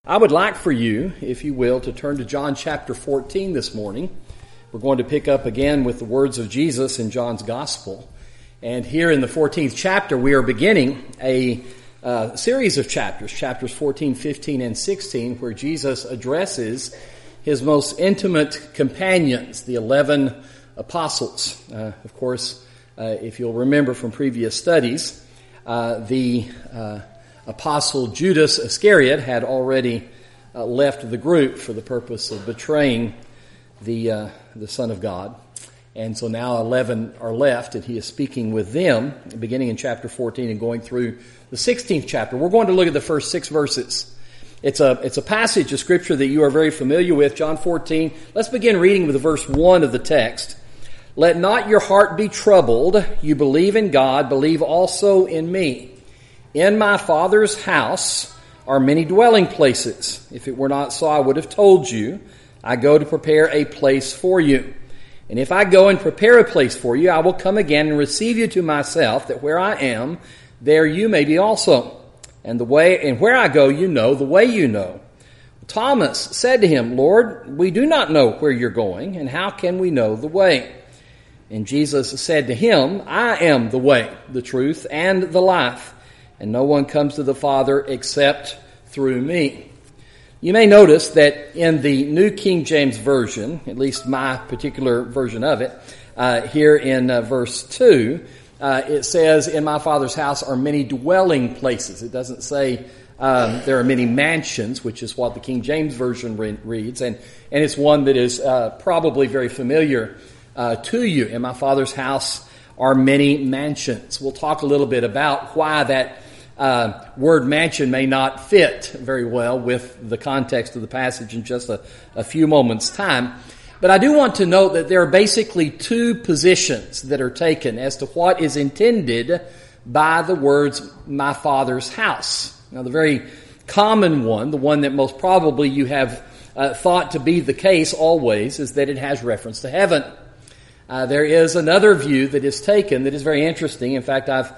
I would like for you, if you will, to turn to John chapter 14 this morning. We're going to pick up again with the words of Jesus in John's Gospel. And here in the 14th chapter, we are beginning a series of chapters 14, 15, and 16, where Jesus addresses his most intimate companions, the 11 apostles. Of course, if you'll remember from previous studies, the Apostle Judas Iscariot had already left the group for the purpose of betraying the Son of God. And so now 11 are left, and he is speaking with them, beginning in chapter 14 and going through the 16th chapter. We're going to look at the first 6 verses. It's a passage of Scripture that you are very familiar with, John 14. Let's begin reading with verse 1 of the text. Let not your heart be troubled. You believe in God, believe also in me. In my Father's house are many dwelling places. If it were not so, I would have told you. I go to prepare a place for you. And if I go and prepare a place for you, I will come again and receive you to myself, that where I am, there you may be also. And where I go, you know, the way you know. Thomas said to him, Lord, we do not know where you're going, and how can we know the way? And Jesus said to him, I am the way, the truth, and the life. And no one comes to the Father except through me. You may notice that in the New King James Version, at least my particular version of it, here in verse 2, it says, in my Father's house are many dwelling places. It doesn't say there are many mansions, which is what the King James Version reads. And it's one that is probably very familiar to you. In my Father's house are many mansions. We'll talk a little bit about why that word mansion may not fit very well with the context of the passage in just a few moments' time. But I do want to note that there are basically 2 positions that are taken as to what is intended by the words, my Father's house. Now, the very common one, the one that most probably you have thought to be the case always, is that it has reference to heaven. There is another view that is taken that is very interesting. In fact, I've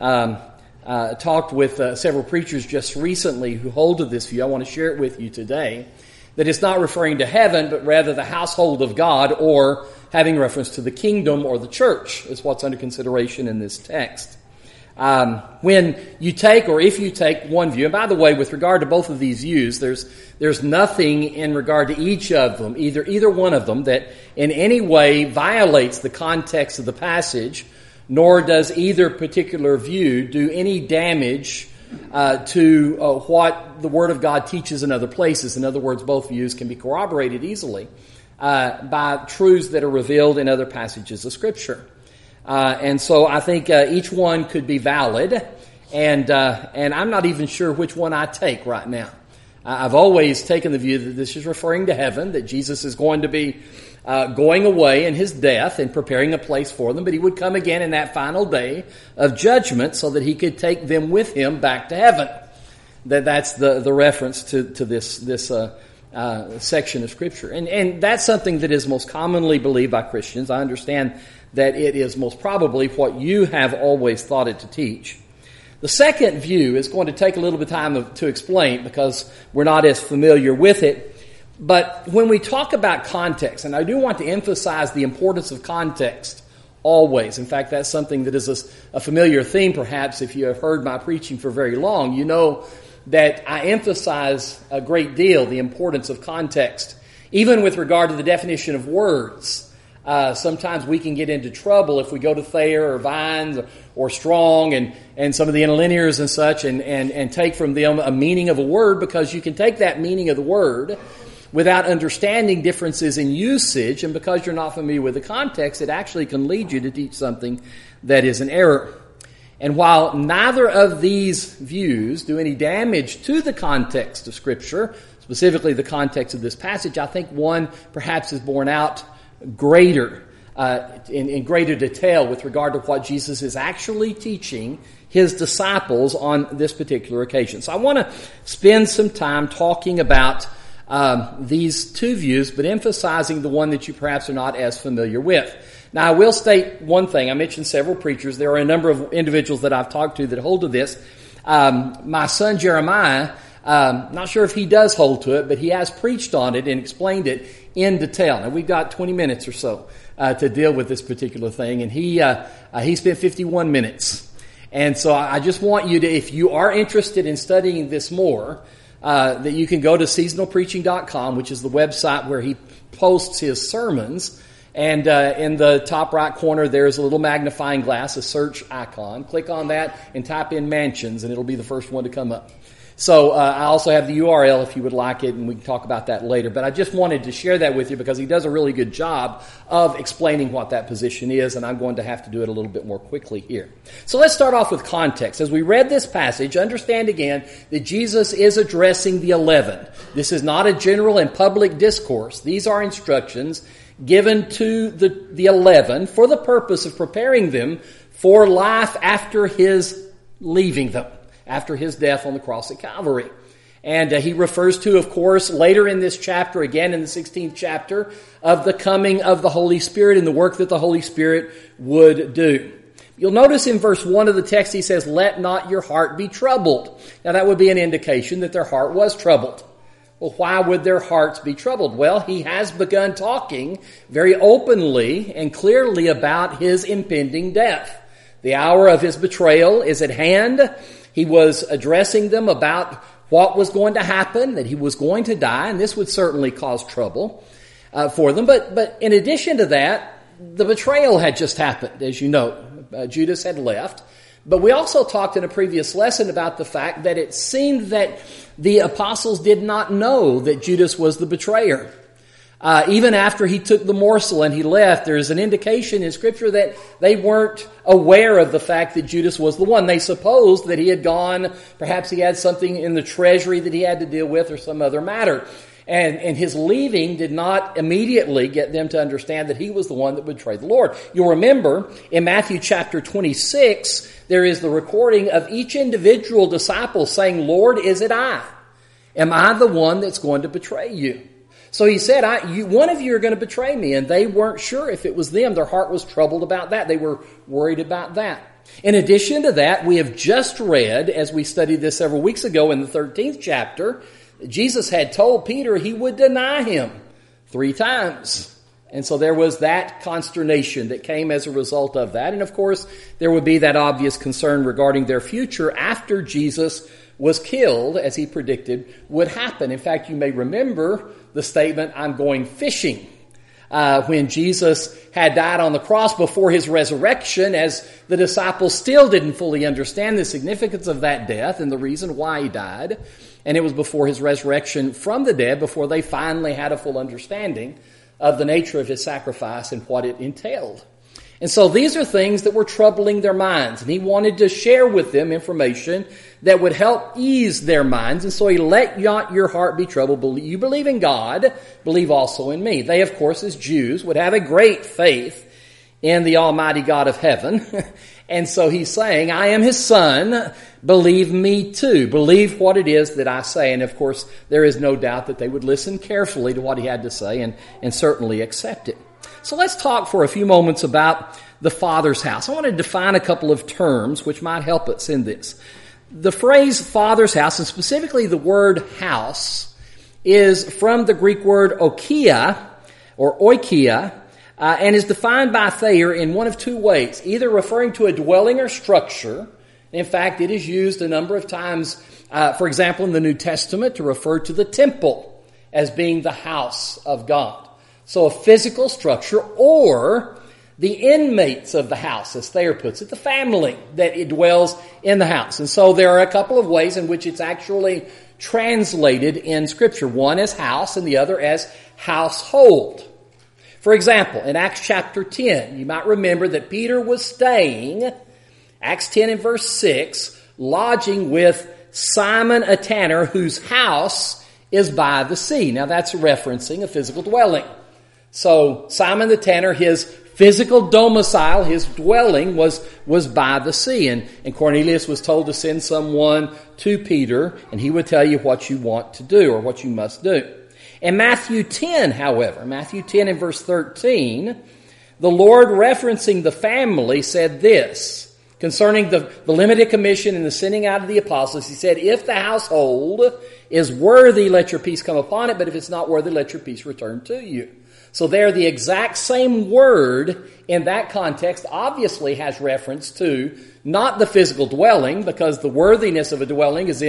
talked with several preachers just recently who hold to this view. I want to share it with you today. That it's not referring to heaven, but rather the household of God, or having reference to the kingdom or the church is what's under consideration in this text. When you take, or if you take one view, and by the way, with regard to both of these views, there's nothing in regard to each of them, either one of them, that in any way violates the context of the passage, nor does either particular view do any damage to what the Word of God teaches in other places. In other words, both views can be corroborated easily by truths that are revealed in other passages of Scripture. And so I think each one could be valid, and I'm not even sure which one I take right now. I've always taken the view that this is referring to heaven, that Jesus is going to be going away in his death and preparing a place for them, but he would come again in that final day of judgment so that he could take them with him back to heaven. That's the reference to this section of Scripture. And that's something that is most commonly believed by Christians. I understand that it is most probably what you have always thought it to teach. The second view is going to take a little bit of time to explain because we're not as familiar with it. But when we talk about context, and I do want to emphasize the importance of context always. In fact, that's something that is a familiar theme perhaps if you have heard my preaching for very long. You know that I emphasize a great deal the importance of context, even with regard to the definition of words. Sometimes we can get into trouble if we go to Thayer or Vines or Strong and some of the interlinears and such and take from them a meaning of a word, because you can take that meaning of the word without understanding differences in usage, and because you're not familiar with the context, it actually can lead you to teach something that is an error. And while neither of these views do any damage to the context of Scripture, specifically the context of this passage, I think one perhaps is borne out greater, in greater detail with regard to what Jesus is actually teaching his disciples on this particular occasion. So I want to spend some time talking about these 2 views, but emphasizing the one that you perhaps are not as familiar with. Now, I will state one thing. I mentioned several preachers. There are a number of individuals that I've talked to that hold to this. My son Jeremiah Not sure if he does hold to it, but he has preached on it and explained it in detail. Now, we've got 20 minutes or so to deal with this particular thing, and he spent 51 minutes. And so I just want you to, if you are interested in studying this more, that you can go to seasonalpreaching.com, which is the website where he posts his sermons. And in the top right corner, there's a little magnifying glass, a search icon. Click on that and type in Mansions, and it'll be the first one to come up. So I also have the URL if you would like it, and we can talk about that later. But I just wanted to share that with you because he does a really good job of explaining what that position is, and I'm going to have to do it a little bit more quickly here. So let's start off with context. As we read this passage, understand again that Jesus is addressing the 11. This is not a general and public discourse. These are instructions given to the 11 for the purpose of preparing them for life after his leaving them, after his death on the cross at Calvary. And he refers to, of course, later in this chapter, again in the 16th chapter, of the coming of the Holy Spirit and the work that the Holy Spirit would do. You'll notice in verse 1 of the text he says, "Let not your heart be troubled." Now that would be an indication that their heart was troubled. Well, why would their hearts be troubled? Well, he has begun talking very openly and clearly about his impending death. The hour of his betrayal is at hand. He was addressing them about what was going to happen, that he was going to die, and this would certainly cause trouble for them. But in addition to that, the betrayal had just happened, as you know. Judas had left. But we also talked in a previous lesson about the fact that it seemed that the apostles did not know that Judas was the betrayer. Even after he took the morsel and he left, there's an indication in Scripture that they weren't aware of the fact that Judas was the one. They supposed that he had gone, perhaps he had something in the treasury that he had to deal with or some other matter. And his leaving did not immediately get them to understand that he was the one that betrayed the Lord. You'll remember in Matthew chapter 26, there is the recording of each individual disciple saying, "Lord, is it I? Am I the one that's going to betray you?" So he said, one of you are going to betray me. And they weren't sure if it was them. Their heart was troubled about that. They were worried about that. In addition to that, we have just read, as we studied this several weeks ago in the 13th chapter, Jesus had told Peter he would deny him 3 times. And so there was that consternation that came as a result of that. And of course, there would be that obvious concern regarding their future after Jesus was killed, as he predicted would happen. In fact, you may remember the statement, "I'm going fishing," when Jesus had died on the cross before his resurrection, as the disciples still didn't fully understand the significance of that death and the reason why he died. And it was before his resurrection from the dead, before they finally had a full understanding of the nature of his sacrifice and what it entailed. And so these are things that were troubling their minds. And he wanted to share with them information that would help ease their minds. And so he let not your heart be troubled. You believe in God, believe also in me. They, of course, as Jews, would have a great faith in the Almighty God of heaven. And so he's saying, "I am his son. Believe me too. Believe what it is that I say." And of course, there is no doubt that they would listen carefully to what he had to say and certainly accept it. So let's talk for a few moments about the Father's house. I want to define a couple of terms which might help us in this. The phrase Father's house, and specifically the word house, is from the Greek word oikia, or oikia, and is defined by Thayer in one of 2 ways, either referring to a dwelling or structure. In fact, it is used a number of times, for example, in the New Testament, to refer to the temple as being the house of God. So a physical structure, or the inmates of the house, as Thayer puts it, the family that it dwells in the house. And so there are a couple of ways in which it's actually translated in Scripture. One as house and the other as household. For example, in Acts chapter 10, you might remember that Peter was staying, Acts 10 and verse 6, lodging with Simon a tanner whose house is by the sea. Now that's referencing a physical dwelling. So Simon the tanner, his physical domicile, his dwelling was by the sea. And Cornelius was told to send someone to Peter, and he would tell you what you want to do or what you must do. In Matthew 10, however, Matthew 10 and verse 13, the Lord, referencing the family, said this concerning the limited commission and the sending out of the apostles. He said, "If the household is worthy, let your peace come upon it, but if it's not worthy, let your peace return to you. So there, the exact same word in that context obviously has reference to not the physical dwelling, because the worthiness of a dwelling is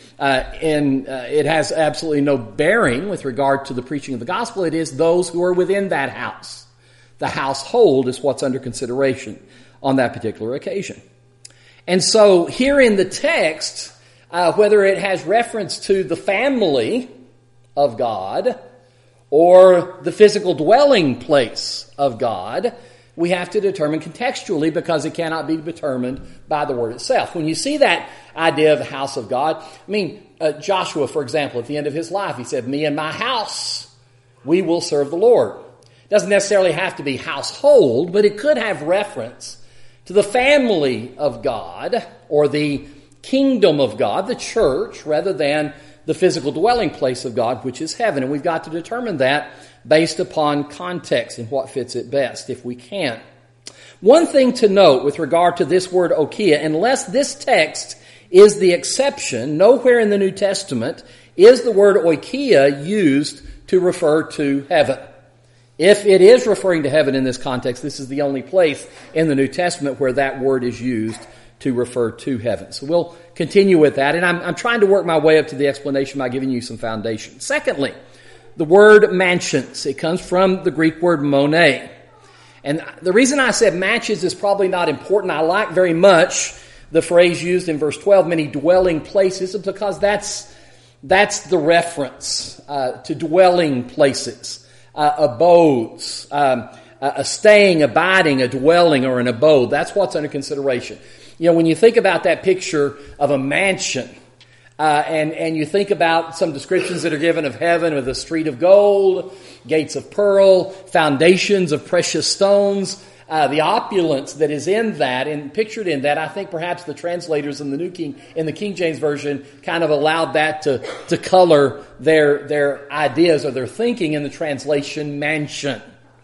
it has absolutely no bearing with regard to the preaching of the gospel. It is those who are within that house. The household is what's under consideration on that particular occasion. And so here in the text, whether it has reference to the family of God or the physical dwelling place of God, we have to determine contextually, because it cannot be determined by the word itself. When you see that idea of the house of God, Joshua, for example, at the end of his life, he said, "Me and my house, we will serve the Lord." It doesn't necessarily have to be household, but it could have reference to the family of God or the kingdom of God, the church, rather than the physical dwelling place of God, which is heaven. And we've got to determine that based upon context and what fits it best, if we can. One thing to note with regard to this word okia, unless this text is the exception, nowhere in the New Testament is the word oikia used to refer to heaven. If it is referring to heaven in this context, this is the only place in the New Testament where that word is used to refer to heaven. So we'll continue with that, and I'm trying to work my way up to the explanation by giving you some foundation. Secondly, the word mansions. It comes from the Greek word mone. And the reason I said mansions is probably not important. I like very much the phrase used in verse 12, many dwelling places, because that's the reference to dwelling places, abodes, a staying, abiding, a dwelling, or an abode. That's what's under consideration. You know, when you think about that picture of a mansion, and you think about some descriptions that are given of heaven with a street of gold, gates of pearl, foundations of precious stones, the opulence that is in that and pictured in that, I think perhaps the translators in the King James Version kind of allowed that to color their ideas or their thinking in the translation mansion.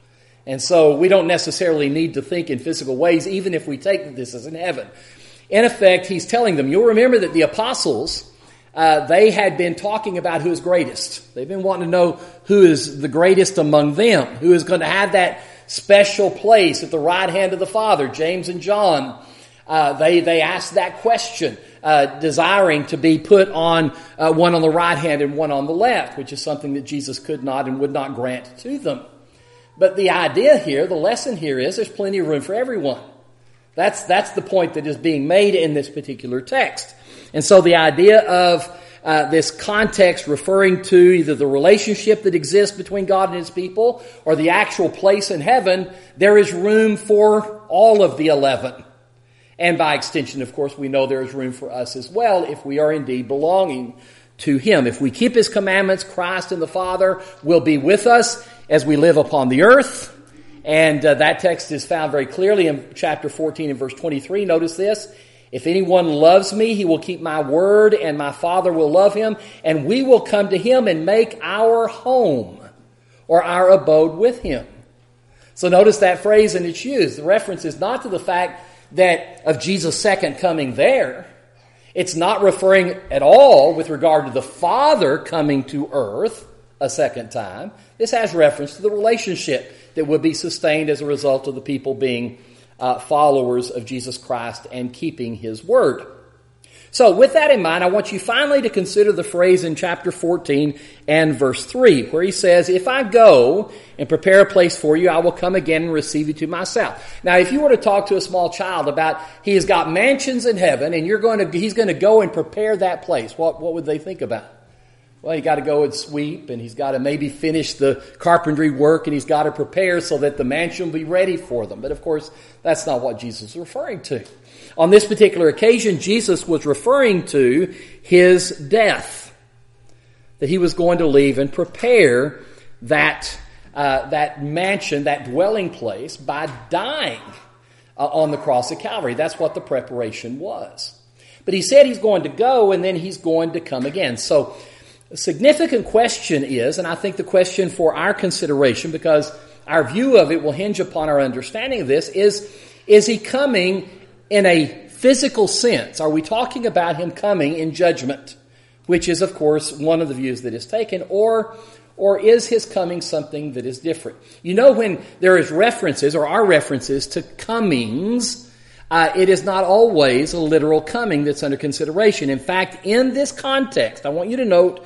And so we don't necessarily need to think in physical ways, even if we take that this is in heaven. In effect, he's telling them, you'll remember that the apostles, they had been talking about who is greatest. They've been wanting to know who is the greatest among them, who is going to have that special place at the right hand of the Father. James and John, they asked that question, desiring to be put on one on the right hand and one on the left, which is something that Jesus could not and would not grant to them. But the idea here, the lesson here is there's plenty of room for everyone. That's the point that is being made in this particular text. And so the idea of this context referring to either the relationship that exists between God and His people or the actual place in heaven, there is room for all of the 11. And by extension, of course, we know there is room for us as well if we are indeed belonging to Him. If we keep His commandments, Christ and the Father will be with us as we live upon the earth. And that text is found very clearly in chapter 14 and verse 23. Notice this. If anyone loves me, he will keep my word, and my Father will love him, and we will come to him and make our home or our abode with him. So notice that phrase and it's used. The reference is not to the fact that of Jesus' second coming there. It's not referring at all with regard to the Father coming to earth a second time. This has reference to the relationship that would be sustained as a result of the people being followers of Jesus Christ and keeping His word. So with that in mind, I want you finally to consider the phrase in chapter 14 and verse 3, where he says, if I go and prepare a place for you, I will come again and receive you to myself. Now, if you were to talk to a small child about he has got mansions in heaven and he's going to go and prepare that place, what would they think about? Well, he's got to go and sweep, and he's got to maybe finish the carpentry work, and he's got to prepare so that the mansion will be ready for them. But of course, that's not what Jesus is referring to. On this particular occasion, Jesus was referring to His death, that He was going to leave and prepare that mansion, that dwelling place, by dying on the cross of Calvary. That's what the preparation was. But He said He's going to go, and then He's going to come again. So a significant question is, and I think the question for our consideration, because our view of it will hinge upon our understanding of this, is He coming in a physical sense? Are we talking about Him coming in judgment which is, of course, one of the views that is taken, or is his coming something that is different? You know, when there is references or are references to comings, it is not always a literal coming that's under consideration. In fact, in this context, I want you to note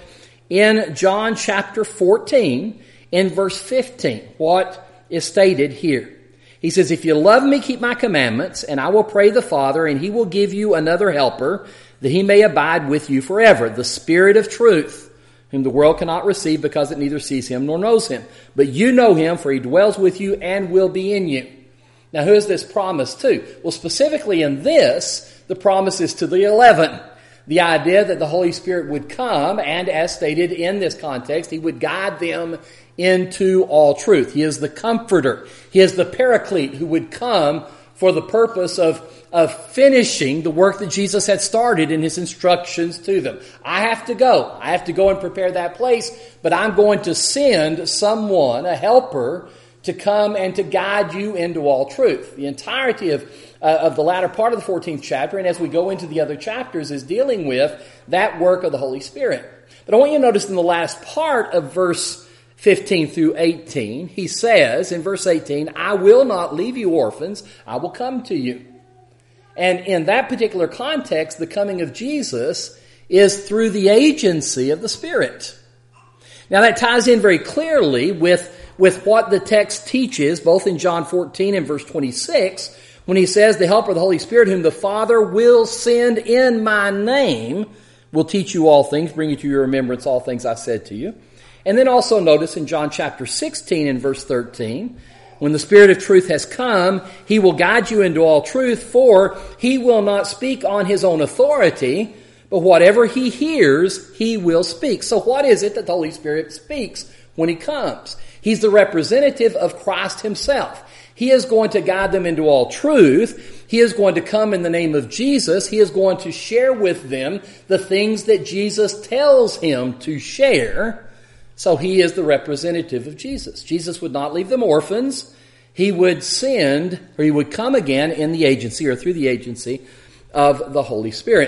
in John chapter 14, in verse 15, what is stated here. He says, "If you love me, keep my commandments, and I will pray the Father, and he will give you another helper, that he may abide with you forever, the Spirit of truth, whom the world cannot receive because it neither sees him nor knows him. But you know him, for he dwells with you and will be in you." Now, who is this promise to? Well, specifically in this, the promise is to the 11. The idea that the Holy Spirit would come, and as stated in this context, he would guide them into all truth. He is the comforter. He is the paraclete who would come for the purpose of finishing the work that Jesus had started in his instructions to them. I have to go. I have to go and prepare that place, but I'm going to send someone, a helper, to come and to guide you into all truth. The entirety of the latter part of the 14th chapter, and as we go into the other chapters, is dealing with that work of the Holy Spirit. But I want you to notice in the last part of verse 15 through 18, he says in verse 18, "I will not leave you orphans, I will come to you." And in that particular context, the coming of Jesus is through the agency of the Spirit. Now that ties in very clearly with what the text teaches, both in John 14 and verse 26, when he says, "The helper of the Holy Spirit, whom the Father will send in my name, will teach you all things, bring you to your remembrance all things I said to you." And then also notice in John chapter 16 and verse 13, "When the Spirit of truth has come, he will guide you into all truth, for he will not speak on his own authority, but whatever he hears, he will speak." So what is it that the Holy Spirit speaks when he comes? He's the representative of Christ himself. He is going to guide them into all truth. He is going to come in the name of Jesus. He is going to share with them the things that Jesus tells him to share. So he is the representative of Jesus. Jesus would not leave them orphans. He would send, or he would come again in the agency or through the agency of the Holy Spirit.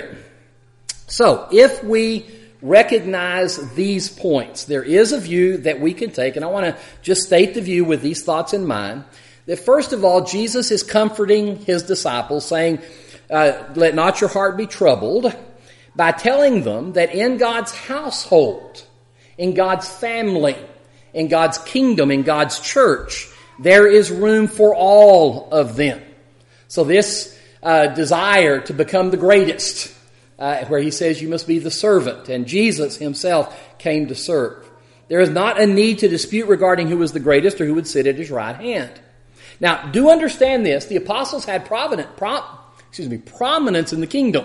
So if we recognize these points, there is a view that we can take, and I want to just state the view with these thoughts in mind, that first of all, Jesus is comforting his disciples, saying, "Let not your heart be troubled," by telling them that in God's household, in God's family, in God's kingdom, in God's church, there is room for all of them. So this desire to become the greatest, where he says you must be the servant, and Jesus himself came to serve. There is not a need to dispute regarding who was the greatest or who would sit at his right hand. Now, do understand this. The apostles had prominence in the kingdom.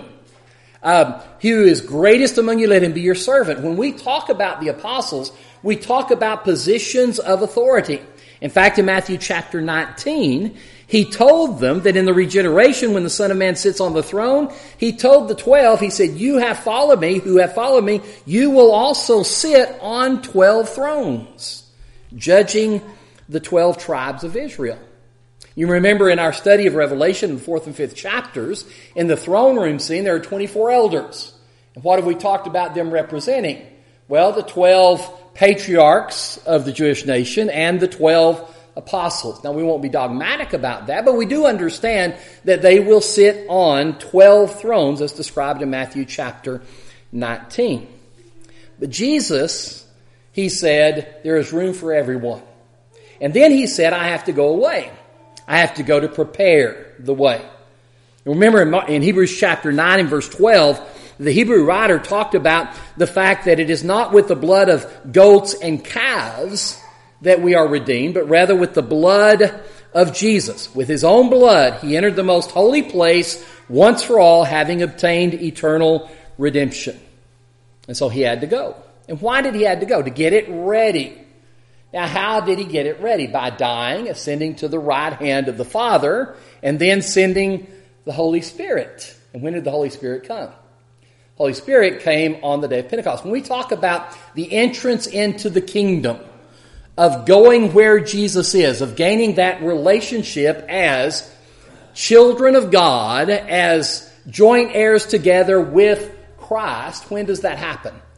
He who is greatest among you, let him be your servant. When we talk about the apostles, we talk about positions of authority. In fact, in Matthew chapter 19, he told them that in the regeneration, when the Son of Man sits on the throne, he told the 12, he said, "You have followed me, who have followed me, you will also sit on 12 thrones," judging the 12 tribes of Israel. You remember in our study of Revelation in the 4th and 5th chapters, in the throne room scene, there are 24 elders. And what have we talked about them representing? Well, the 12 patriarchs of the Jewish nation and the 12 apostles. Now, we won't be dogmatic about that, but we do understand that they will sit on 12 thrones as described in Matthew chapter 19. But Jesus, he said, there is room for everyone. And then he said, I have to go away. I have to go to prepare the way. Remember in Hebrews chapter 9 and verse 12, the Hebrew writer talked about the fact that it is not with the blood of goats and calves that we are redeemed, but rather with the blood of Jesus. With his own blood, he entered the most holy place once for all, having obtained eternal redemption. And so he had to go. And why did he have to go? To get it ready. Now, how did he get it ready? By dying, ascending to the right hand of the Father, and then sending the Holy Spirit. And when did the Holy Spirit come? Holy Spirit came on the day of Pentecost. When we talk about the entrance into the kingdom, of going where Jesus is, of gaining that relationship as children of God, as joint heirs together with Christ, when does that happen?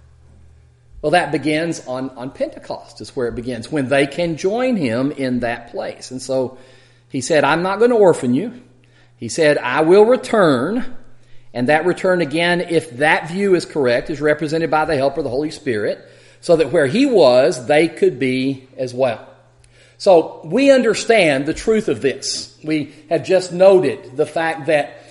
Well, that begins on Pentecost is where it begins, when they can join him in that place. And so he said, I'm not going to orphan you. He said, I will return. And that return, again, if that view is correct, is represented by the helper, the Holy Spirit, so that where he was, they could be as well. So we understand the truth of this. We have just noted the fact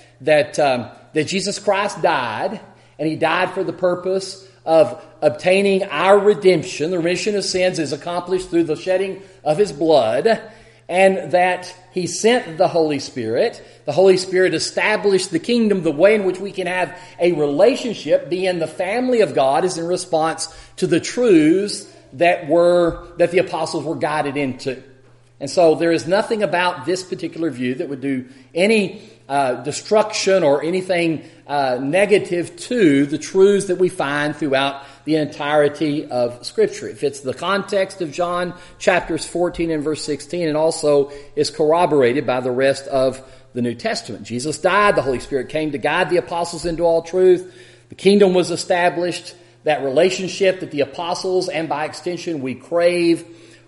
that Jesus Christ died, and he died for the purpose of obtaining our redemption. The remission of sins is accomplished through the shedding of his blood, and that he sent the Holy Spirit. The Holy Spirit established the kingdom. The way in which we can have a relationship, be in the family of God, is in response to the truths that the apostles were guided into. And so there is nothing about this particular view that would do any destruction or anything negative to the truths that we find throughout the entirety of Scripture. It fits the context of John chapters 14 and verse 16, and also is corroborated by the rest of the New Testament. Jesus died. The Holy Spirit came to guide the apostles into all truth. The kingdom was established. That relationship that the apostles, and by extension we crave,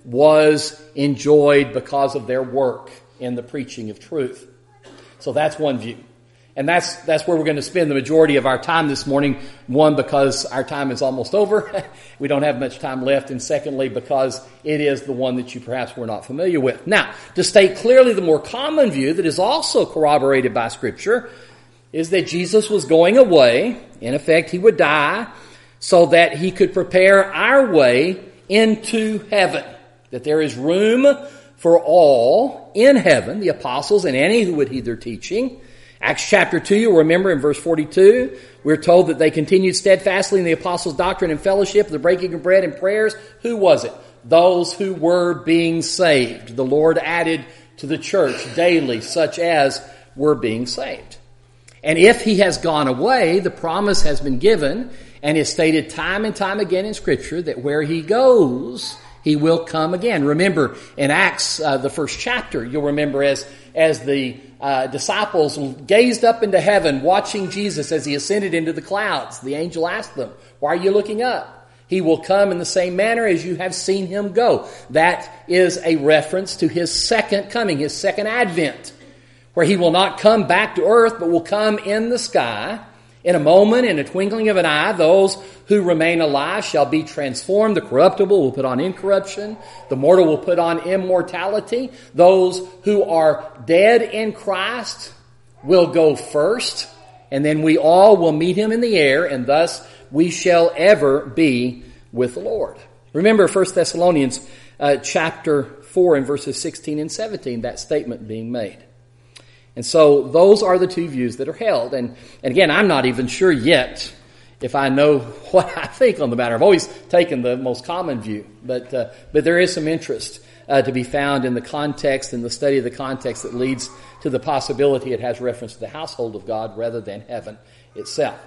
was enjoyed because of their work in the preaching of truth. So that's one view. And that's where we're going to spend the majority of our time this morning. One, because our time is almost over. We don't have much time left. And secondly, because it is the one that you perhaps were not familiar with. Now, to state clearly the more common view that is also corroborated by Scripture is that Jesus was going away. In effect, he would die so that he could prepare our way into heaven. That there is room for all in heaven, the apostles and any who would heed their teaching. Acts chapter 2, you'll remember in verse 42, we're told that they continued steadfastly in the apostles' doctrine and fellowship, the breaking of bread and prayers. Who was it? Those who were being saved. The Lord added to the church daily such as were being saved. And if he has gone away, the promise has been given and is stated time and time again in Scripture that where he goes, he will come again. Remember, in Acts, the first chapter, you'll remember as the disciples gazed up into heaven, watching Jesus as he ascended into the clouds, the angel asked them, why are you looking up? He will come in the same manner as you have seen him go. That is a reference to his second coming, his second advent, where he will not come back to earth, but will come in the sky. In a moment, in a twinkling of an eye, those who remain alive shall be transformed. The corruptible will put on incorruption. The mortal will put on immortality. Those who are dead in Christ will go first. And then we all will meet him in the air, and thus we shall ever be with the Lord. Remember 1 Thessalonians chapter 4 and verses 16 and 17, that statement being made. And so those are the two views that are held. And again, I'm not even sure yet if I know what I think on the matter. I've always taken the most common view, but there is some interest to be found in the context and the study of the context that leads to the possibility it has reference to the household of God rather than heaven itself.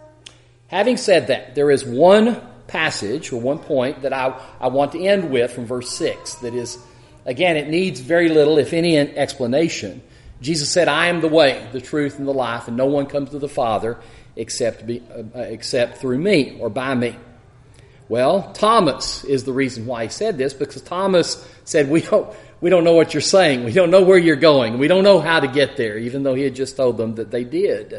Having said that, there is one passage or one point that I want to end with from verse 6 that is, again, it needs very little, if any, explanation. Jesus said, I am the way, the truth, and the life, and no one comes to the Father except through me or by me. Well, Thomas is the reason why he said this, because Thomas said, we don't know what you're saying. We don't know where you're going. We don't know how to get there, even though he had just told them that they did.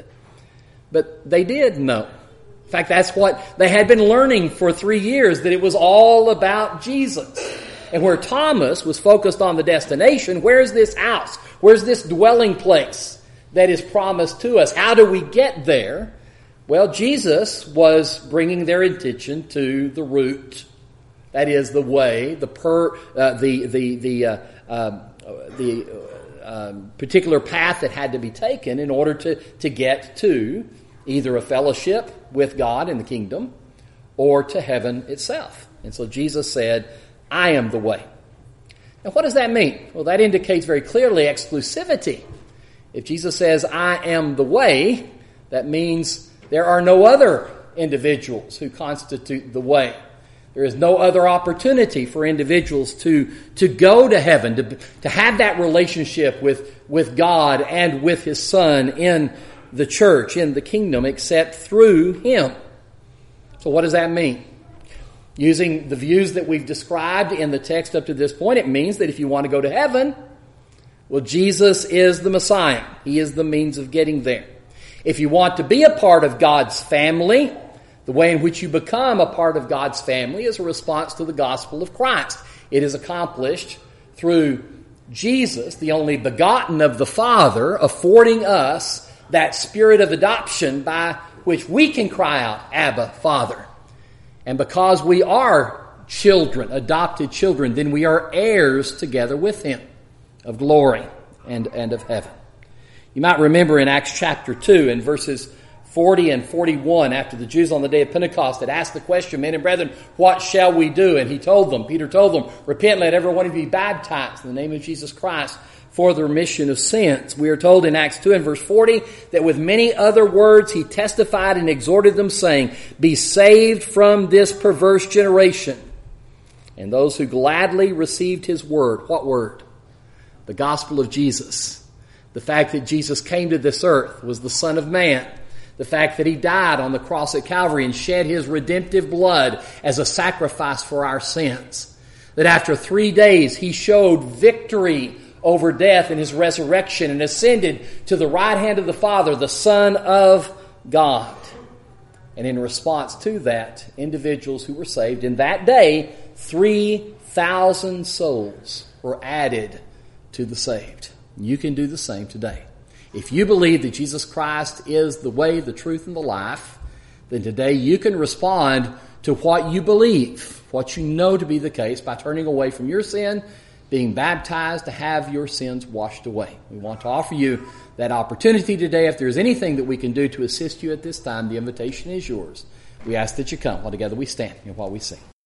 But they did know. In fact, that's what they had been learning for 3 years, that it was all about Jesus. And where Thomas was focused on the destination, where's this house? Where's this dwelling place that is promised to us? How do we get there? Well, Jesus was bringing their attention to the route. That is the way, the particular path that had to be taken in order to get to either a fellowship with God in the kingdom or to heaven itself. And so Jesus said, I am the way. Now, what does that mean? Well, that indicates very clearly exclusivity. If Jesus says, I am the way, that means there are no other individuals who constitute the way. There is no other opportunity for individuals to go to heaven, to have that relationship with God and with His Son in the church, in the kingdom, except through Him. So what does that mean? Using the views that we've described in the text up to this point, it means that if you want to go to heaven, well, Jesus is the Messiah. He is the means of getting there. If you want to be a part of God's family, the way in which you become a part of God's family is a response to the gospel of Christ. It is accomplished through Jesus, the only begotten of the Father, affording us that spirit of adoption by which we can cry out, Abba, Father. And because we are children, adopted children, then we are heirs together with Him of glory and of heaven. You might remember in Acts chapter 2 in verses 40 and 41, after the Jews on the day of Pentecost had asked the question, men and brethren, what shall we do? And Peter told them, repent, let every one of you be baptized in the name of Jesus Christ for the remission of sins. We are told in Acts 2 and verse 40 that with many other words he testified and exhorted them, saying, be saved from this perverse generation. And those who gladly received his word, what word? The gospel of Jesus. The fact that Jesus came to this earth, was the Son of Man. The fact that he died on the cross at Calvary and shed his redemptive blood as a sacrifice for our sins. That after 3 days he showed victory over death in his resurrection and ascended to the right hand of the Father, the Son of God. And in response to that, individuals who were saved in that day, 3,000 souls were added to the saved. You can do the same today. If you believe that Jesus Christ is the way, the truth, and the life, then today you can respond to what you believe, what you know to be the case, by turning away from your sin, being baptized to have your sins washed away. We want to offer you that opportunity today. If there's anything that we can do to assist you at this time, the invitation is yours. We ask that you come while together we stand and while we sing.